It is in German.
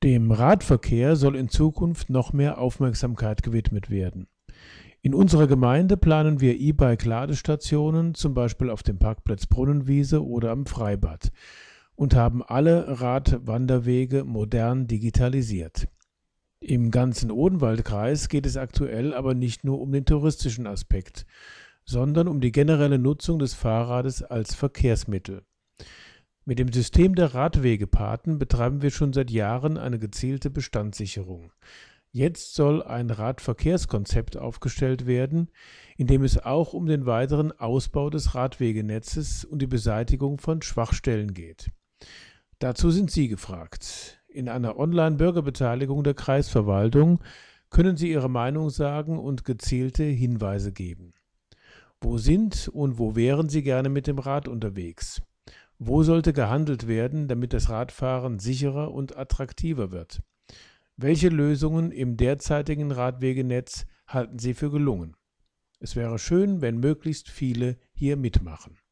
Dem Radverkehr soll in Zukunft noch mehr Aufmerksamkeit gewidmet werden. In unserer Gemeinde planen wir E-Bike-Ladestationen, zum Beispiel auf dem Parkplatz Brunnenwiese oder am Freibad, und haben alle Radwanderwege modern digitalisiert. Im ganzen Odenwaldkreis geht es aktuell aber nicht nur um den touristischen Aspekt, sondern um die generelle Nutzung des Fahrrades als Verkehrsmittel. Mit dem System der Radwegepaten betreiben wir schon seit Jahren eine gezielte Bestandssicherung. Jetzt soll ein Radverkehrskonzept aufgestellt werden, in dem es auch um den weiteren Ausbau des Radwegenetzes und die Beseitigung von Schwachstellen geht. Dazu sind Sie gefragt. In einer Online-Bürgerbeteiligung der Kreisverwaltung können Sie Ihre Meinung sagen und gezielte Hinweise geben. Wo sind und wo wären Sie gerne mit dem Rad unterwegs? Wo sollte gehandelt werden, damit das Radfahren sicherer und attraktiver wird? Welche Lösungen im derzeitigen Radwegenetz halten Sie für gelungen? Es wäre schön, wenn möglichst viele hier mitmachen.